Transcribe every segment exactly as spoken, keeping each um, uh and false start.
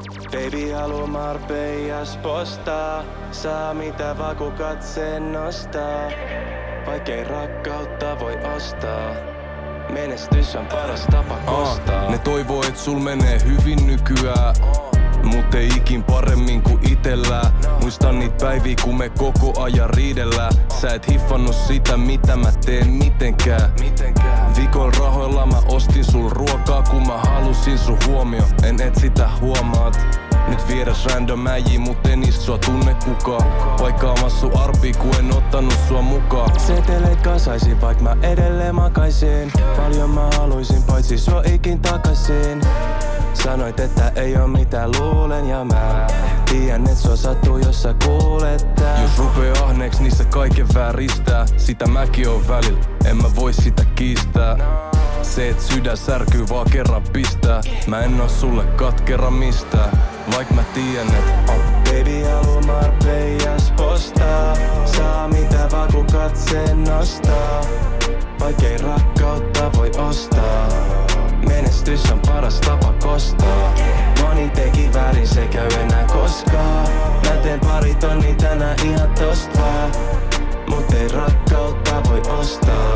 Baby haluu Marpeijas postaa, saa mitä vaku katseen nostaa. Vaikei rakkautta voi ostaa, menestys on paras tapa kostaa. Aa, ne toivoo et sul menee hyvin nykyään, mut ei ikin paremmin kuin itellään. Muistan niit päiviä kun me koko ajan riidellään. Sä et hiffannut sitä mitä mä teen mitenkään. Vikoil rahoilla mä ostin sul ruokaa kun mä halusin sun huomio. En et sitä huomaat. Nyt vieras random äijii, mut en niistä sua tunne kukaan. Paikkaamassa sun arpii, kun en ottanut sua mukaan. Seteleet kasaisin, vaik mä edelleen makaisin. Paljon mä haluisin, paitsi sua ikin takaisin. Sanoit, että ei oo mitään luulen ja mä tiedän, et sua sattuu, jos sä kuulet tää. Jos rupee ahneeks, niin se kaiken vääristää. Sitä mäkin oon välillä, en mä voi sitä kiistää. Se et sydän särkyy vaan kerran pistää. Mä en oo sulle katkera mistään, vaik mä tiedän et oh. Baby haluu Marpeijas postaa, saa mitä vaku katseen nostaa. Vaikei rakkautta voi ostaa, menestys on paras tapa kostaa. Moni teki väärin, se käy enää koskaan. Mä teen pari tonni tänään ihan tosta vaan, mut ei rakkautta voi ostaa.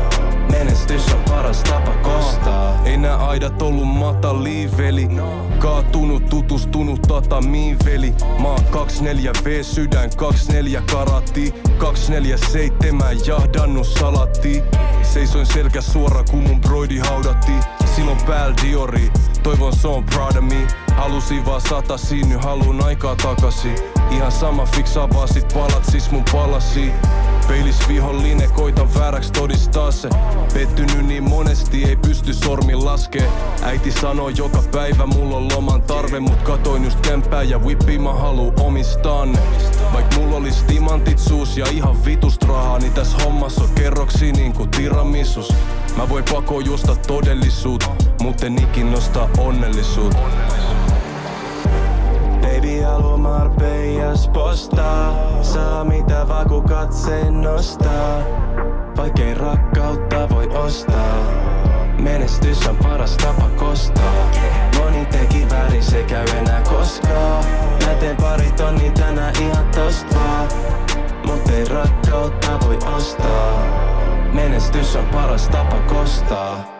Menestys on paras tapa kostaa. Ei nää aidat ollu matalia veli, kaatunut tutustunut tatamiin veli. Mä oon kaksikymmentäneljä V sydän, kaksikymmentäneljä karatti, kaksikymmentäneljä jahdannut salatti. Seisoin selkä suora kun mun broidi haudattiin. Silloin pääl Diori, toivon se on proud of me. Halusin vaan satasiin, nyt haluun aikaa takaisin. Ihan sama fiksaa vaan sit palat siis mun palasi. Peilis vihollinen, koitan vääräks todistaa se. Pettynyt niin monesti, ei pysty sormin laskee. Äiti sanoo joka päivä, mulla on loman tarve. Mut katoin just kämppää ja whippi mä haluu omistaa ne. Vaik mulla olis timantit suus ja ihan vitust rahaa, niin täs hommas on kerroksi niinku tiramisus. Mä voin pakoo juosta todellisuut, mut en ikin nostaa onnellisuut. Baby haluu Marpeijas postaa, saa mitä vaku katseen nostaa. Vaikei rakkautta voi ostaa, menestys on paras tapa kostaa. Moni teki väärin, se käy enää koskaan. Mä teen pari tonni tänään ihan tosta vaan, mut ei rakkautta voi ostaa. Menestys on paras tapa kostaa.